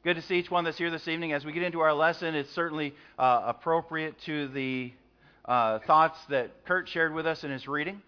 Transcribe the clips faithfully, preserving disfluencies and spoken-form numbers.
Good to see each one that's here this evening. As we get into our lesson, it's certainly uh, appropriate to the uh, thoughts that Kurt shared with us in his reading.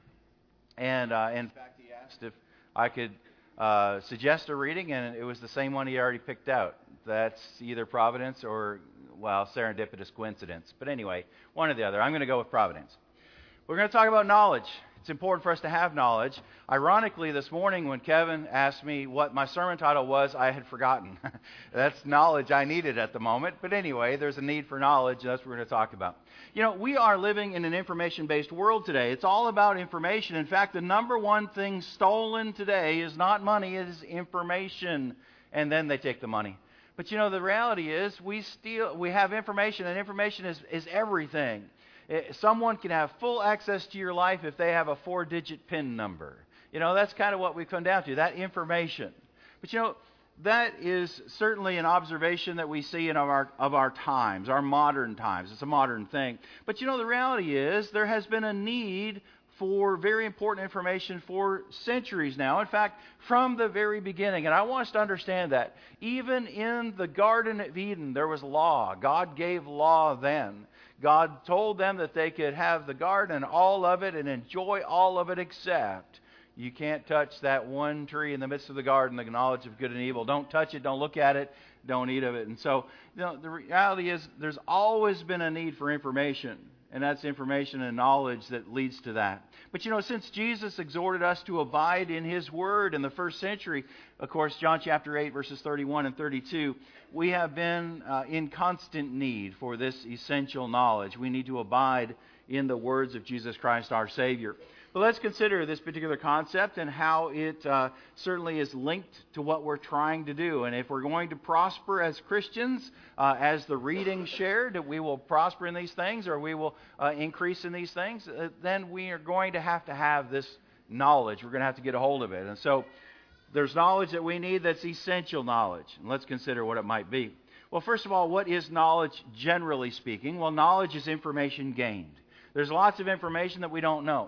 And uh, in fact, he asked if I could uh, suggest a reading, and it was the same one he already picked out. That's either Providence or, well, serendipitous coincidence. But anyway, one or the other. I'm going to go with Providence. We're going to talk about knowledge. It's important for us to have knowledge. Ironically, this morning when Kevin asked me what my sermon title was, I had forgotten. That's knowledge I needed at the moment. But anyway, there's a need for knowledge, and that's what we're going to talk about. You know, we are living in an information-based world today. It's all about information. In fact, the number one thing stolen today is not money, it is information. And then they take the money. But you know, the reality is we steal, we have information, and information is, is everything. Someone can have full access to your life if they have a four-digit PIN number. You know, that's kind of what we come down to, that information. But you know, that is certainly an observation that we see in our of our times, our modern times. It's a modern thing. But you know, the reality is there has been a need for very important information for centuries now. In fact, from the very beginning. And I want us to understand that. Even in the Garden of Eden, there was law. God gave law then. God told them that they could have the garden, all of it, and enjoy all of it, except you can't touch that one tree in the midst of the garden, the knowledge of good and evil. Don't touch it, don't look at it, don't eat of it. And so, you know, the reality is there's always been a need for information. And that's information and knowledge that leads to that. But you know, since Jesus exhorted us to abide in His Word in the first century, of course, John chapter eight, verses thirty-one and thirty-two, we have been uh, in constant need for this essential knowledge. We need to abide in the words of Jesus Christ, our Savior. But let's consider this particular concept and how it uh, certainly is linked to what we're trying to do. And if we're going to prosper as Christians, uh, as the reading shared, that we will prosper in these things or we will uh, increase in these things, uh, then we are going to have to have this knowledge. We're going to have to get a hold of it. And so there's knowledge that we need that's essential knowledge. And let's consider what it might be. Well, first of all, what is knowledge generally speaking? Well, knowledge is information gained. There's lots of information that we don't know.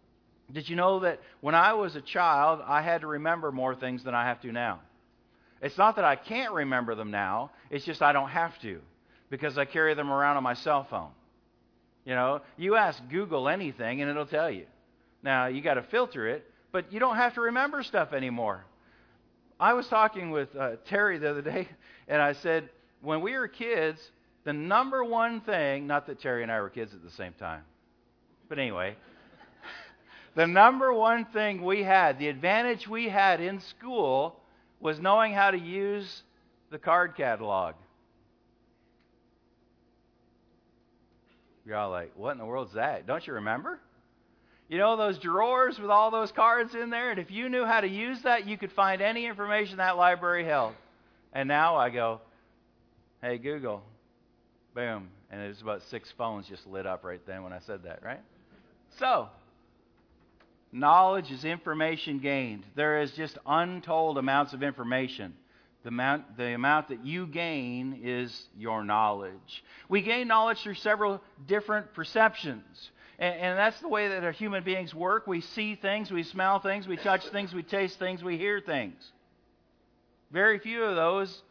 Did you know that when I was a child, I had to remember more things than I have to now? It's not that I can't remember them now. It's just I don't have to because I carry them around on my cell phone. You know, you ask Google anything and it'll tell you. Now, you got to filter it, but you don't have to remember stuff anymore. I was talking with uh, Terry the other day, and I said, when we were kids, the number one thing, not that Terry and I were kids at the same time, but anyway, the number one thing we had, the advantage we had in school, was knowing how to use the card catalog. You're all like, what in the world is that? Don't you remember? You know those drawers with all those cards in there? And if you knew how to use that, you could find any information that library held. And now I go, hey, Google. Boom. And it was about six phones just lit up right then when I said that, right? So, knowledge is information gained. There is just untold amounts of information. The amount, the amount that you gain is your knowledge. We gain knowledge through several different perceptions. And, and that's the way that our human beings work. We see things, we smell things, we touch things, we taste things, we hear things. Very few of those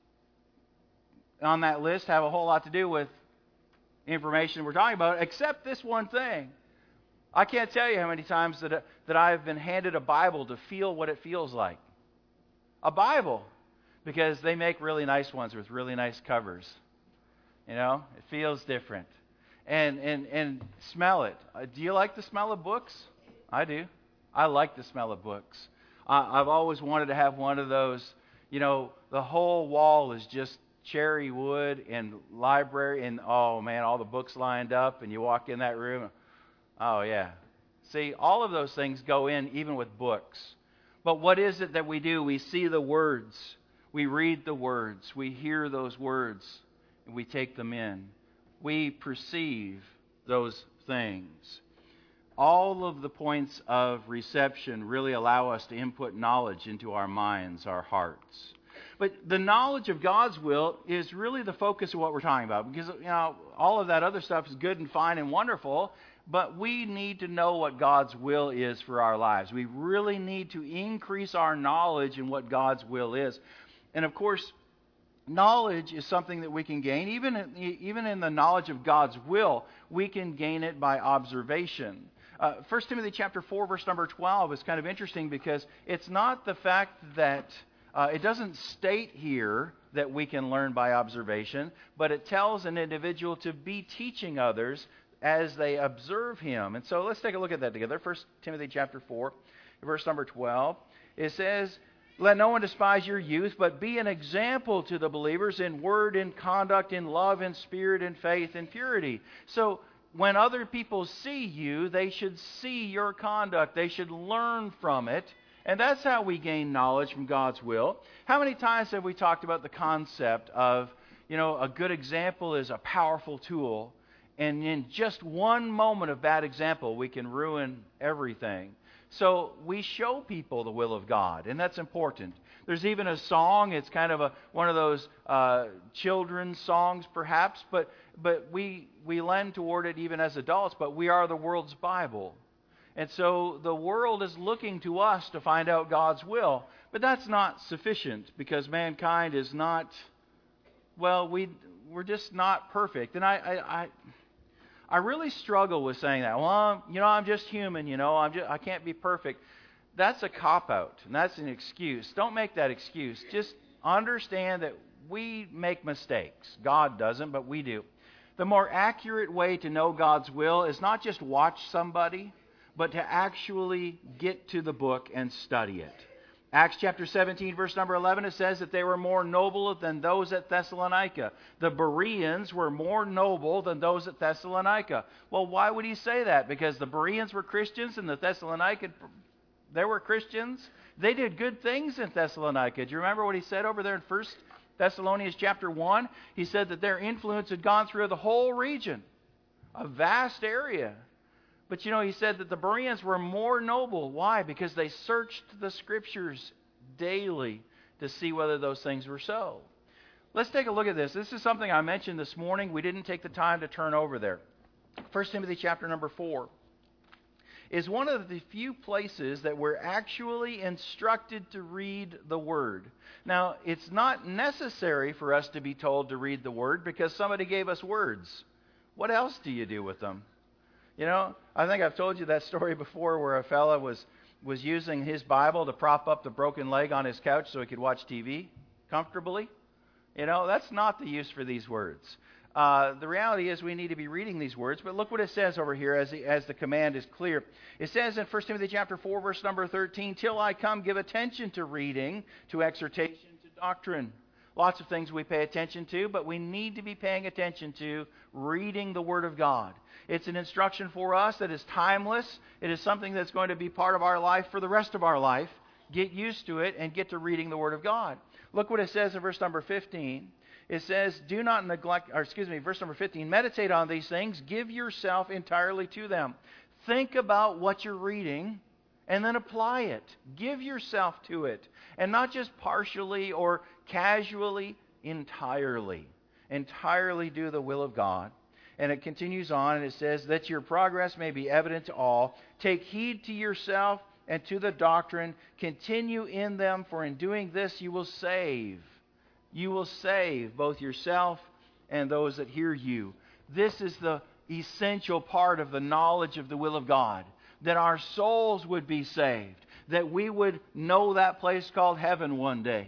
on that list have a whole lot to do with information we're talking about, except this one thing. I can't tell you how many times that, that I've been handed a Bible to feel what it feels like. A Bible. Because they make really nice ones with really nice covers. You know, it feels different. And and and smell it. Uh, do you like the smell of books? I do. I like the smell of books. Uh, I've always wanted to have one of those, you know, the whole wall is just cherry wood and library and, oh man, all the books lined up and you walk in that room. Oh, yeah. See, all of those things go in even with books. But what is it that we do? We see the words. We read the words. We hear those words. And we take them in. We perceive those things. All of the points of reception really allow us to input knowledge into our minds, our hearts. But the knowledge of God's will is really the focus of what we're talking about. Because, you know, all of that other stuff is good and fine and wonderful. But we need to know what God's will is for our lives. We really need to increase our knowledge in what God's will is. And of course, knowledge is something that we can gain. Even in, even in the knowledge of God's will, we can gain it by observation. Uh, First Timothy chapter four, verse number twelve is kind of interesting because it's not the fact that uh, it doesn't state here that we can learn by observation, but it tells an individual to be teaching others as they observe him. And so let's take a look at that together. First Timothy chapter four, verse number twelve. It says, "Let no one despise your youth, but be an example to the believers in word, in conduct, in love, in spirit, in faith, in purity." So when other people see you, they should see your conduct. They should learn from it. And that's how we gain knowledge from God's will. How many times have we talked about the concept of, you know, a good example is a powerful tool, and in just one moment of bad example, we can ruin everything. So we show people the will of God, and that's important. There's even a song. It's kind of a one of those uh, children's songs, perhaps, but but we we lend toward it even as adults. But we are the world's Bible, and so the world is looking to us to find out God's will. But that's not sufficient because mankind is not. Well, we we're just not perfect, and I I. I I really struggle with saying that. Well, I'm, you know, I'm just human. You know, I'm just, I can't be perfect. That's a cop-out, and that's an excuse. Don't make that excuse. Just understand that we make mistakes. God doesn't, but we do. The more accurate way to know God's will is not just watch somebody, but to actually get to the book and study it. Acts chapter seventeen, verse number eleven, it says that they were more noble than those at Thessalonica. The Bereans were more noble than those at Thessalonica. Well, why would he say that? Because the Bereans were Christians and the Thessalonican, they were Christians. They did good things in Thessalonica. Do you remember what he said over there in First Thessalonians chapter one? He said that their influence had gone through the whole region, a vast area. But you know, he said that the Bereans were more noble. Why? Because they searched the Scriptures daily to see whether those things were so. Let's take a look at this. This is something I mentioned this morning. We didn't take the time to turn over there. First Timothy chapter number four is one of the few places that we're actually instructed to read the Word. Now, it's not necessary for us to be told to read the Word because somebody gave us words. What else do you do with them? You know, I think I've told you that story before where a fella was, was using his Bible to prop up the broken leg on his couch so he could watch T V comfortably. You know, that's not the use for these words. Uh, the reality is we need to be reading these words, but look what it says over here as the, as the command is clear. It says in First Timothy chapter four, verse number thirteen, "Till I come, give attention to reading, to exhortation, to doctrine." Lots of things we pay attention to, but we need to be paying attention to reading the Word of God. It's an instruction for us that is timeless. It is something that's going to be part of our life for the rest of our life. Get used to it and get to reading the Word of God. Look what it says in verse number fifteen. It says, "Do not neglect," or excuse me, verse number fifteen, "Meditate on these things. Give yourself entirely to them." Think about what you're reading and then apply it. Give yourself to it. And not just partially or casually, entirely. Entirely do the will of God. And it continues on and it says, "That your progress may be evident to all. Take heed to yourself and to the doctrine. Continue in them, for in doing this you will save. You will save both yourself and those that hear you." This is the essential part of the knowledge of the will of God. That our souls would be saved. That we would know that place called heaven one day.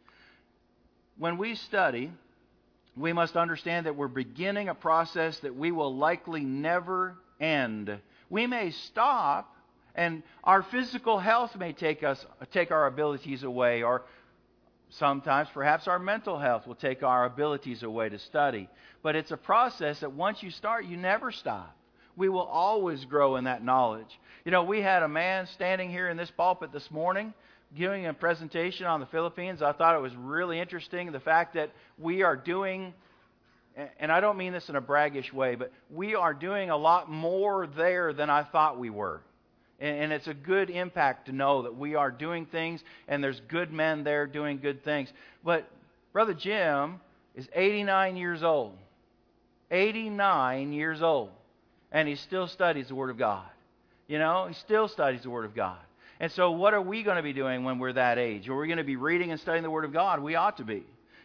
When we study, we must understand that we're beginning a process that we will likely never end. We may stop, and our physical health may take us take our abilities away, or sometimes perhaps our mental health will take our abilities away to study. But it's a process that once you start, you never stop. We will always grow in that knowledge. You know, we had a man standing here in this pulpit this morning giving a presentation on the Philippines. I thought it was really interesting, the fact that we are doing, and I don't mean this in a braggish way, but we are doing a lot more there than I thought we were. And it's a good impact to know that we are doing things and there's good men there doing good things. But Brother Jim is eighty-nine years old. eighty-nine years old. And he still studies the Word of God. You know, he still studies the Word of God. And so what are we going to be doing when we're that age? Are we going to be reading and studying the Word of God? We ought to be.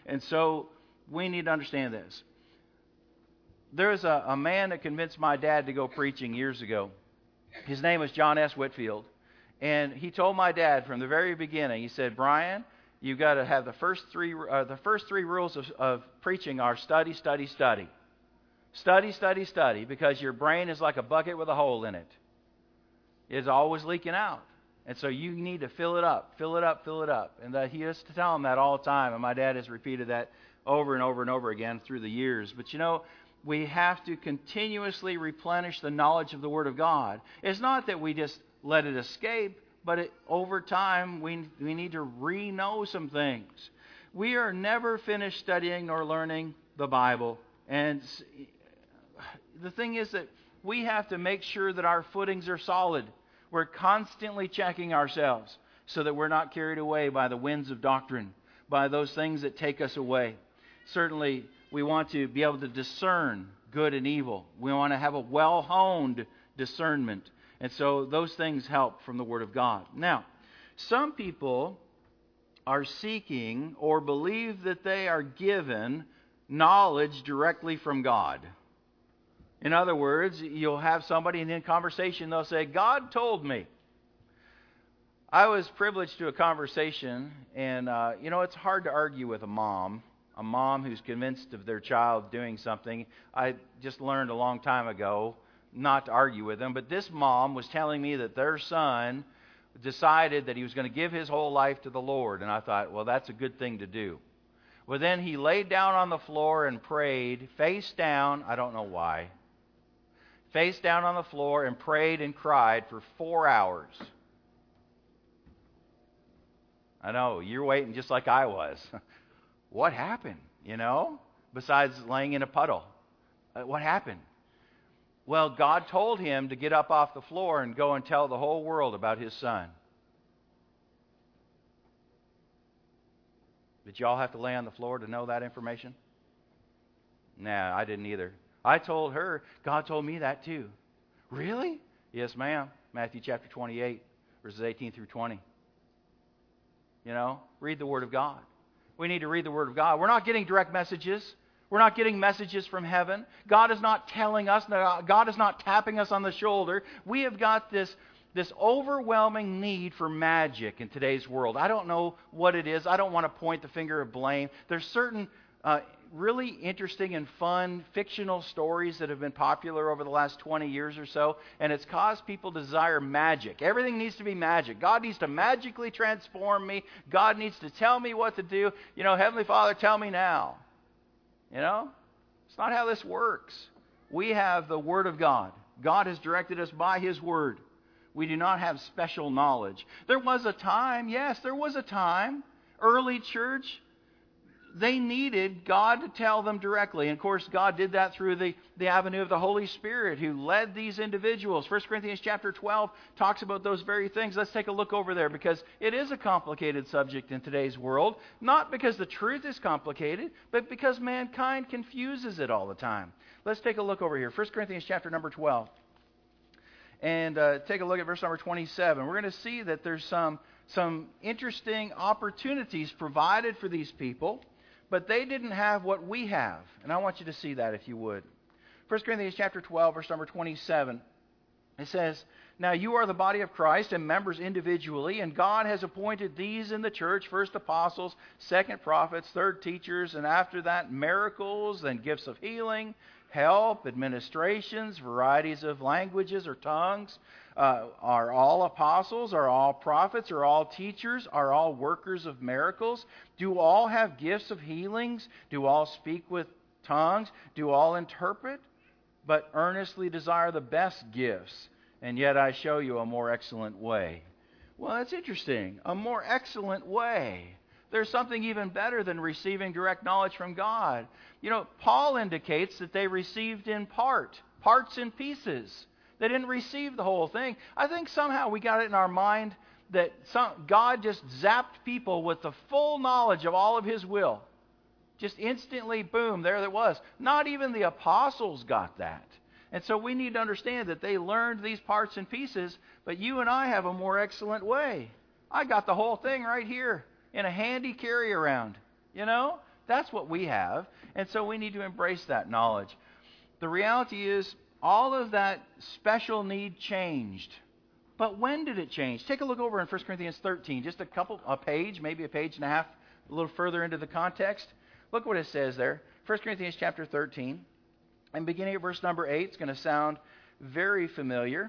And so we need to understand this. There's a, a man that convinced my dad to go preaching years ago. His name was John S. Whitfield. And he told my dad from the very beginning, he said, Brian, you've got to have the first three, uh, the first three rules of, of preaching are study, study, study. Study, study, study, because your brain is like a bucket with a hole in it. It's always leaking out. And so you need to fill it up, fill it up, fill it up. And that he used to tell him that all the time. And my dad has repeated that over and over and over again through the years. But you know, we have to continuously replenish the knowledge of the Word of God. It's not that we just let it escape, but it, over time we, we need to re-know some things. We are never finished studying nor learning the Bible. And the thing is that we have to make sure that our footings are solid. We're constantly checking ourselves so that we're not carried away by the winds of doctrine, by those things that take us away. Certainly, we want to be able to discern good and evil. We want to have a well-honed discernment. And so those things help from the Word of God. Now, some people are seeking or believe that they are given knowledge directly from God. In other words, you'll have somebody and in conversation they'll say, God told me. I was privileged to a conversation, and uh, you know, it's hard to argue with a mom. A mom who's convinced of their child doing something. I just learned a long time ago not to argue with them. But this mom was telling me that their son decided that he was going to give his whole life to the Lord. And I thought, well, that's a good thing to do. Well, then he laid down on the floor and prayed, face down. I don't know why. Face down on the floor and prayed and cried for four hours. I know, you're waiting just like I was. What happened, you know, besides laying in a puddle? Uh, what happened? Well, God told him to get up off the floor and go and tell the whole world about his son. Did y'all have to lay on the floor to know that information? Nah, I didn't either. I told her, God told me that too. Really? Yes, ma'am. Matthew chapter twenty-eight, verses eighteen through twenty. You know, read the Word of God. We need to read the Word of God. We're not getting direct messages. We're not getting messages from heaven. God is not telling us. God is not tapping us on the shoulder. We have got this, this overwhelming need for magic in today's world. I don't know what it is. I don't want to point the finger of blame. There's certain uh, really interesting and fun fictional stories that have been popular over the last twenty years or so, and it's caused people to desire magic. Everything needs to be magic. God needs to magically transform me. God needs to tell me what to do. You know, Heavenly Father, tell me now. You know, it's not how this works. We have the Word of God. God has directed us by His Word. We do not have special knowledge. There was a time, yes, there was a time, early church, they needed God to tell them directly. And of course, God did that through the, the avenue of the Holy Spirit who led these individuals. First Corinthians chapter twelve talks about those very things. Let's take a look over there because it is a complicated subject in today's world. Not because the truth is complicated, but because mankind confuses it all the time. Let's take a look over here. First Corinthians chapter number twelve. And uh, take a look at verse number twenty-seven. We're going to see that there's some, some interesting opportunities provided for these people. But they didn't have what we have. And I want you to see that if you would. First Corinthians chapter twelve, verse number twenty-seven. It says, now you are the body of Christ and members individually, and God has appointed these in the church, first apostles, second prophets, third teachers, and after that miracles and gifts of healing, help, administrations, varieties of languages or tongues. Uh, are all apostles? Are all prophets? Are all teachers? Are all workers of miracles? Do all have gifts of healings? Do all speak with tongues? Do all interpret? But earnestly desire the best gifts, and yet I show you a more excellent way. Well, that's interesting. A more excellent way. There's something even better than receiving direct knowledge from God. You know, Paul indicates that they received in part, parts and pieces. They didn't receive the whole thing. I think somehow we got it in our mind that some, God just zapped people with the full knowledge of all of His will. Just instantly, boom, there it was. Not even the apostles got that. And so we need to understand that they learned these parts and pieces, but you and I have a more excellent way. I got the whole thing right here in a handy carry-around. You know? That's what we have. And so we need to embrace that knowledge. The reality is, all of that special need changed. But when did it change? Take a look over in First Corinthians thirteen, just a couple, a page, maybe a page and a half, a little further into the context. Look what it says there. First Corinthians chapter thirteen, and beginning at verse number eight, it's going to sound very familiar.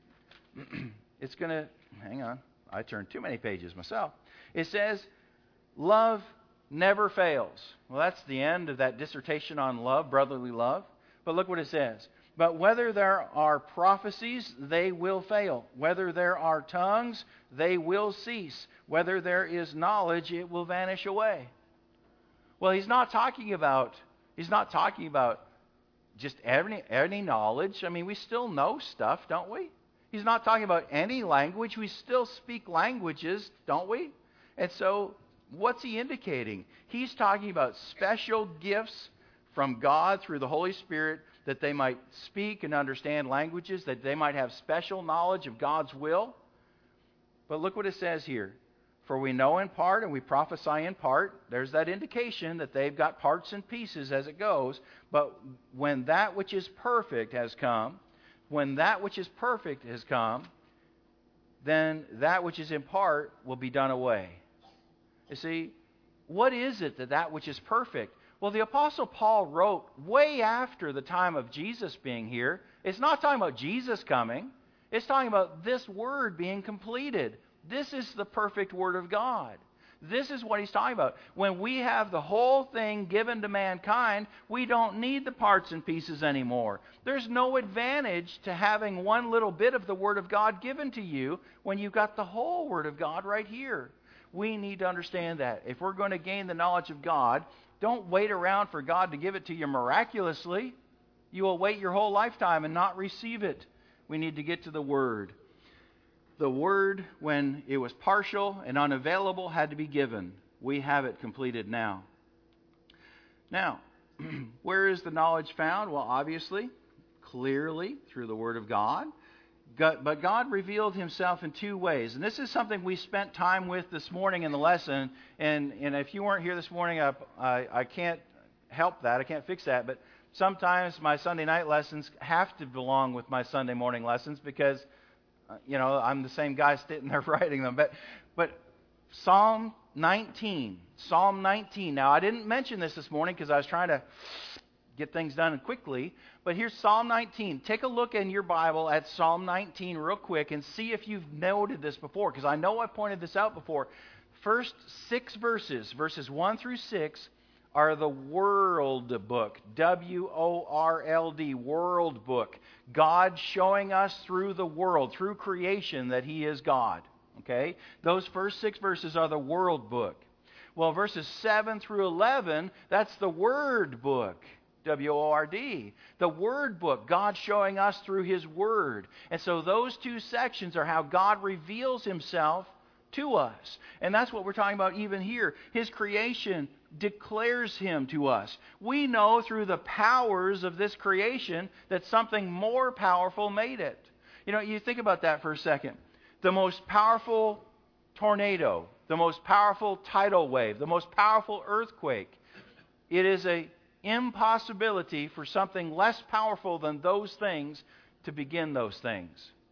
It's going to, hang on, I turned too many pages myself. It says, love never fails. Well, that's the end of that dissertation on love, brotherly love. But look what it says. But whether there are prophecies, they will fail. Whether there are tongues, they will cease. Whether there is knowledge, it will vanish away. Well, he's not talking about, he's not talking about just any, any knowledge. I mean, we still know stuff, don't we? He's not talking about any language. We still speak languages, don't we? And so, what's he indicating? He's talking about special gifts from God through the Holy Spirit, that they might speak and understand languages, that they might have special knowledge of God's will. But look what it says here. For we know in part and we prophesy in part. There's that indication that they've got parts and pieces as it goes. But when that which is perfect has come, when that which is perfect has come, then that which is in part will be done away. You see, what is it that that which is perfect? Well, the Apostle Paul wrote way after the time of Jesus being here. It's not talking about Jesus coming. It's talking about this word being completed. This is the perfect word of God. This is what he's talking about. When we have the whole thing given to mankind, we don't need the parts and pieces anymore. There's no advantage to having one little bit of the Word of God given to you when you've got the whole Word of God right here. We need to understand that. If we're going to gain the knowledge of God, don't wait around for God to give it to you miraculously. You will wait your whole lifetime and not receive it. We need to get to the Word. The Word, when it was partial and unavailable, had to be given. We have it completed now. Now, where is the knowledge found? Well, obviously, clearly, through the Word of God. God, but God revealed Himself in two ways. And this is something we spent time with this morning in the lesson. And, and if you weren't here this morning, I, I, I can't help that. I can't fix that. But sometimes my Sunday night lessons have to belong with my Sunday morning lessons because, uh, you know, I'm the same guy sitting there writing them. But, but Psalm nineteen. Psalm nineteen. Now, I didn't mention this this morning because I was trying to get things done quickly. But here's Psalm nineteen. Take a look in your Bible at Psalm nineteen real quick and see if you've noted this before, because I know I pointed this out before. First six verses, verses one through six, are the World Book. W O R L D, World Book. God showing us through the world, through creation, that He is God. Okay? Those first six verses are the World Book. Well, verses seven through eleven, that's the Word Book. W O R D. The Word Book, God showing us through His Word. And so those two sections are how God reveals Himself to us. And that's what we're talking about even here. His creation declares Him to us. We know through the powers of this creation that something more powerful made it. You know, you think about that for a second. The most powerful tornado, the most powerful tidal wave, the most powerful earthquake, it is a impossibility for something less powerful than those things to begin those things.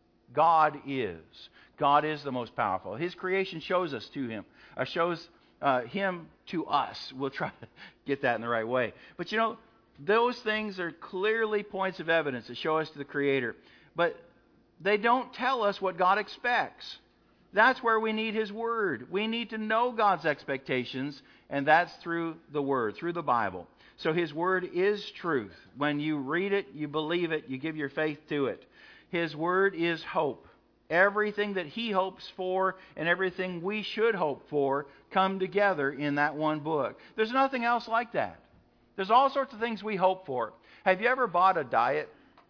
God is. God is the most powerful. His creation shows us to Him, or shows uh, Him to us. We'll try to get that in the right way. But you know, those things are clearly points of evidence that show us to the Creator. But they don't tell us what God expects. That's where we need His Word. We need to know God's expectations, and that's through the Word, through the Bible. So His Word is truth. When you read it, you believe it, you give your faith to it. His Word is hope. Everything that He hopes for and everything we should hope for come together in that one book. There's nothing else like that. There's all sorts of things we hope for. Have you ever bought a diet?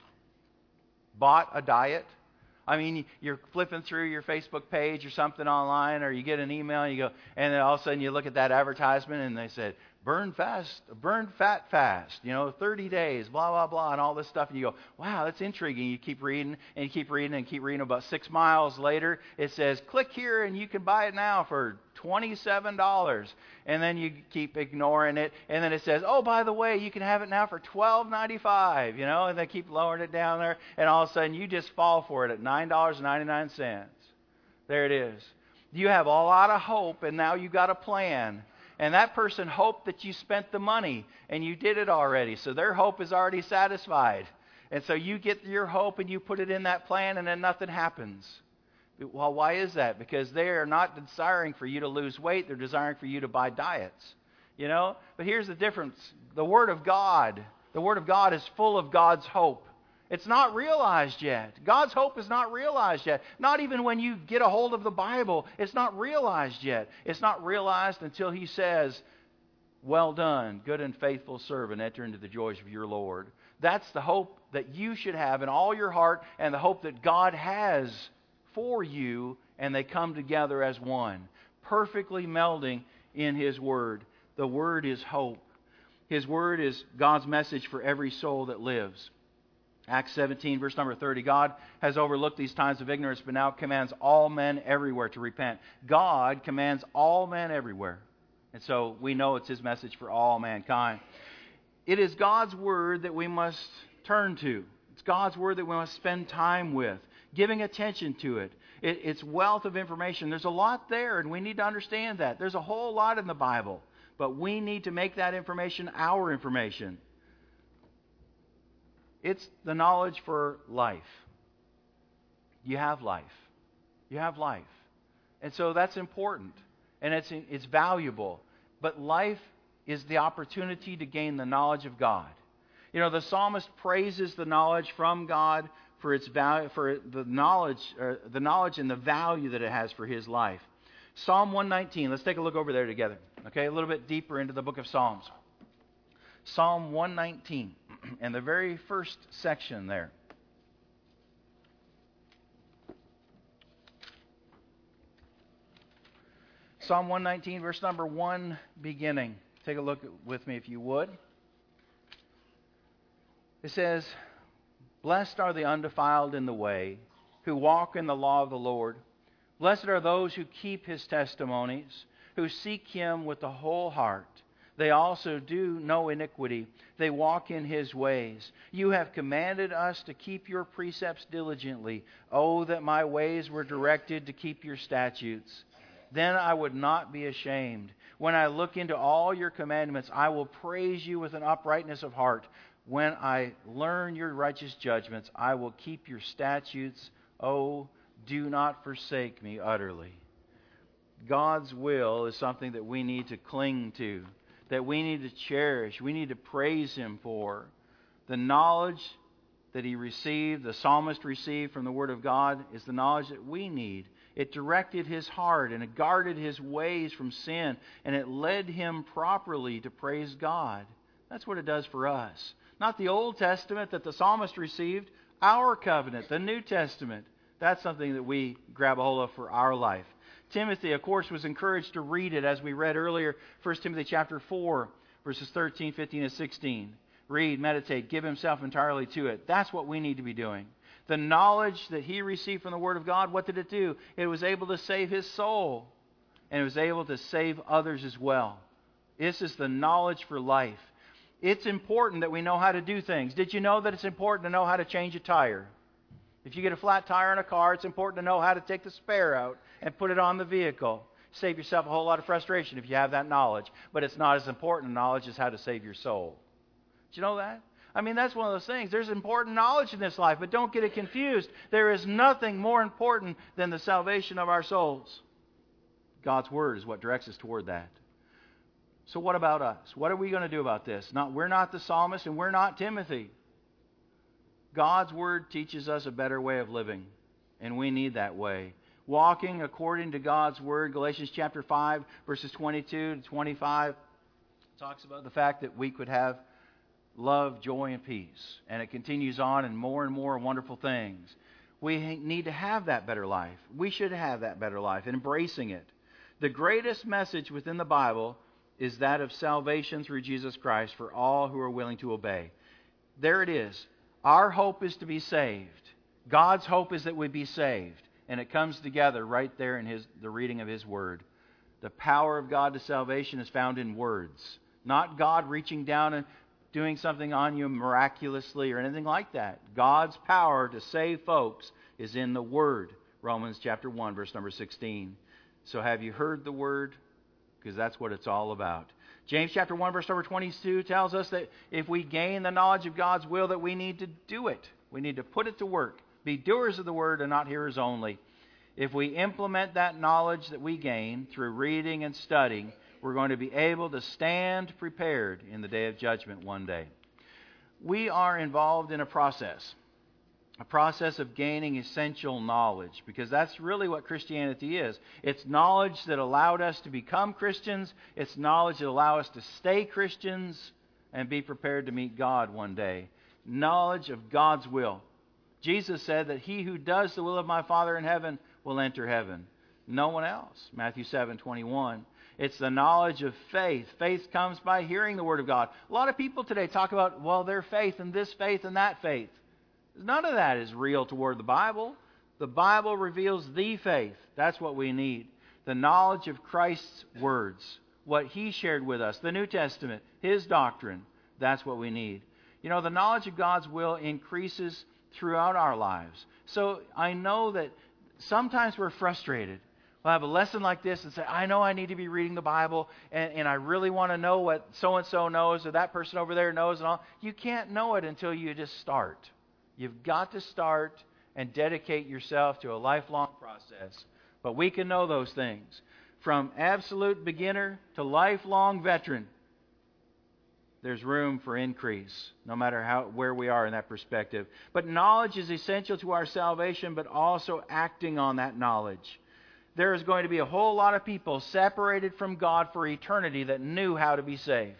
Bought a diet? I mean, you're flipping through your Facebook page or something online, or you get an email and you go, and then all of a sudden you look at that advertisement and they said, burn fast, burn fat fast, you know, thirty days, blah, blah, blah, and all this stuff. And you go, wow, that's intriguing. You keep reading and you keep reading and keep reading. About six miles later, it says, click here and you can buy it now for twenty-seven dollars. And then you keep ignoring it. And then it says, oh, by the way, you can have it now for twelve ninety-five. You know, and they keep lowering it down there. And all of a sudden, you just fall for it at nine dollars and ninety-nine cents. There it is. You have a lot of hope, and now you've got a plan. And that person hoped that you spent the money, and you did it already. So their hope is already satisfied. And so you get your hope, and you put it in that plan, and then nothing happens. Well, why is that? Because they are not desiring for you to lose weight. They're desiring for you to buy diets. You know? But here's the difference. The Word of God, the Word of God is full of God's hope. It's not realized yet. God's hope is not realized yet. Not even when you get a hold of the Bible, it's not realized yet. It's not realized until He says, well done, good and faithful servant, enter into the joys of your Lord. That's the hope that you should have in all your heart, and the hope that God has for you, and they come together as one, perfectly melding in His Word. The Word is hope. His Word is God's message for every soul that lives. Acts seventeen, verse number thirty, God has overlooked these times of ignorance, but now commands all men everywhere to repent. God commands all men everywhere. And so we know it's His message for all mankind. It is God's Word that we must turn to. It's God's Word that we must spend time with, giving attention to it. it. It's wealth of information. There's a lot there, and we need to understand that. There's a whole lot in the Bible, but we need to make that information our information. It's the knowledge for life. You have life. You have life. And so that's important. And it's it's valuable. But life is the opportunity to gain the knowledge of God. You know, the psalmist praises the knowledge from God for its value, for the knowledge, or the knowledge and the value that it has for his life. Psalm one nineteen. Let's take a look over there together. Okay, a little bit deeper into the book of Psalms. Psalm one nineteen, and the very first section there. Psalm one nineteen, verse number one, beginning. Take a look with me if you would. It says, blessed are the undefiled in the way, who walk in the law of the Lord. Blessed are those who keep His testimonies, who seek Him with the whole heart. They also do no iniquity. They walk in His ways. You have commanded us to keep your precepts diligently. Oh, that my ways were directed to keep your statutes. Then I would not be ashamed. When I look into all your commandments, I will praise you with an uprightness of heart. When I learn your righteous judgments, I will keep your statutes. Oh, do not forsake me utterly. God's will is something that we need to cling to, that we need to cherish, we need to praise Him for. The knowledge that he received, the psalmist received from the Word of God, is the knowledge that we need. It directed his heart and it guarded his ways from sin, and it led him properly to praise God. That's what it does for us. Not the Old Testament that the psalmist received, our covenant, the New Testament. That's something that we grab a hold of for our life. Timothy, of course, was encouraged to read it, as we read earlier, First Timothy chapter four, verses thirteen, fifteen, and sixteen. Read, meditate, give himself entirely to it. That's what we need to be doing. The knowledge that he received from the Word of God, what did it do? It was able to save his soul, and it was able to save others as well. This is the knowledge for life. It's important that we know how to do things. Did you know that it's important to know how to change a tire? If you get a flat tire in a car, it's important to know how to take the spare out and put it on the vehicle. Save yourself a whole lot of frustration if you have that knowledge. But it's not as important knowledge as how to save your soul. Did you know that? I mean, that's one of those things. There's important knowledge in this life, but don't get it confused. There is nothing more important than the salvation of our souls. God's Word is what directs us toward that. So what about us? What are we going to do about this? Not, we're not the psalmist and we're not Timothy. God's Word teaches us a better way of living, and we need that way. Walking according to God's Word, Galatians chapter five, verses twenty-two to twenty-five, talks about the fact that we could have love, joy, and peace. And it continues on in more and more wonderful things. We need to have that better life. We should have that better life, embracing it. The greatest message within the Bible is that of salvation through Jesus Christ for all who are willing to obey. There it is. Our hope is to be saved. God's hope is that we be saved. And it comes together right there in his the reading of His Word. The power of God to salvation is found in words. Not God reaching down and doing something on you miraculously or anything like that. God's power to save folks is in the Word. Romans chapter one, verse number sixteen. So have you heard the Word? Because that's what it's all about. James chapter one, verse number twenty-two tells us that if we gain the knowledge of God's will, that we need to do it. We need to put it to work. Be doers of the Word and not hearers only. If we implement that knowledge that we gain through reading and studying, we're going to be able to stand prepared in the day of judgment one day. We are involved in a process, a process of gaining essential knowledge, because that's really what Christianity is. It's knowledge that allowed us to become Christians. It's knowledge that allowed us to stay Christians and be prepared to meet God one day. Knowledge of God's will. Jesus said that he who does the will of my Father in heaven will enter heaven. No one else. Matthew seven twenty-one. It's the knowledge of faith. Faith comes by hearing the Word of God. A lot of people today talk about, well, their faith and this faith and that faith. None of that is real toward the Bible. The Bible reveals the faith. That's what we need. The knowledge of Christ's words. What He shared with us. The New Testament. His doctrine. That's what we need. You know, the knowledge of God's will increases throughout our lives. So I know that sometimes we're frustrated. We'll have a lesson like this and say, I know I need to be reading the Bible, and, and I really want to know what so-and-so knows or that person over there knows and all. You can't know it until you just start. You've got to start and dedicate yourself to a lifelong process. But we can know those things. From absolute beginner to lifelong veteran, there's room for increase, no matter how where we are in that perspective. But knowledge is essential to our salvation, but also acting on that knowledge. There is going to be a whole lot of people separated from God for eternity that knew how to be saved.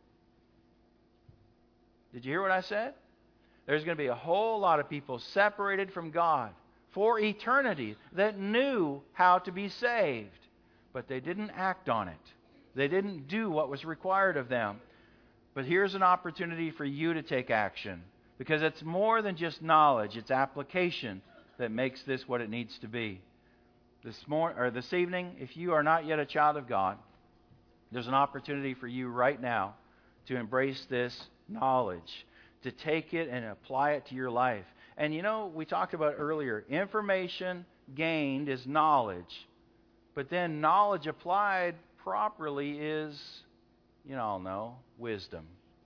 Did you hear what I said? There's going to be a whole lot of people separated from God for eternity that knew how to be saved, but they didn't act on it. They didn't do what was required of them. But here's an opportunity for you to take action, because it's more than just knowledge. It's application that makes this what it needs to be. This morning or this evening, if you are not yet a child of God, there's an opportunity for you right now to embrace this knowledge, to take it and apply it to your life. And you know, we talked about earlier, information gained is knowledge, but then knowledge applied properly is, you all know, wisdom.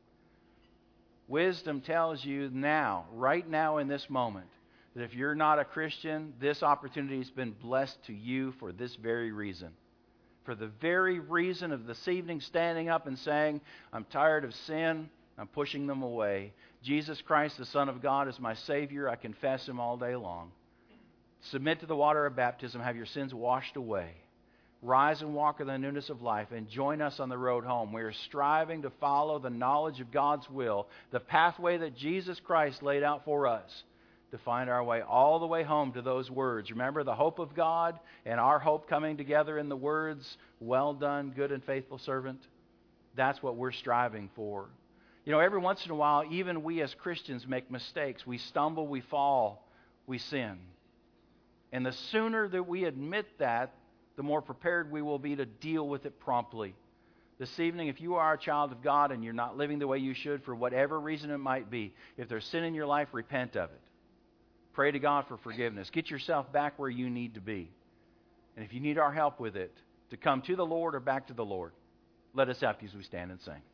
Wisdom tells you now, right now in this moment, that if you're not a Christian, this opportunity has been blessed to you for this very reason. For the very reason of this evening standing up and saying, I'm tired of sin, I'm pushing them away. Jesus Christ, the Son of God, is my Savior. I confess Him all day long. Submit to the water of baptism, have your sins washed away. Rise and walk in the newness of life and join us on the road home. We are striving to follow the knowledge of God's will, the pathway that Jesus Christ laid out for us, to find our way all the way home to those words. Remember the hope of God and our hope coming together in the words, well done, good and faithful servant. That's what we're striving for. You know, every once in a while, even we as Christians make mistakes. We stumble, we fall, we sin. And the sooner that we admit that, the more prepared we will be to deal with it promptly. This evening, if you are a child of God and you're not living the way you should for whatever reason it might be, if there's sin in your life, repent of it. Pray to God for forgiveness. Get yourself back where you need to be. And if you need our help with it, to come to the Lord or back to the Lord, let us help you as we stand and sing.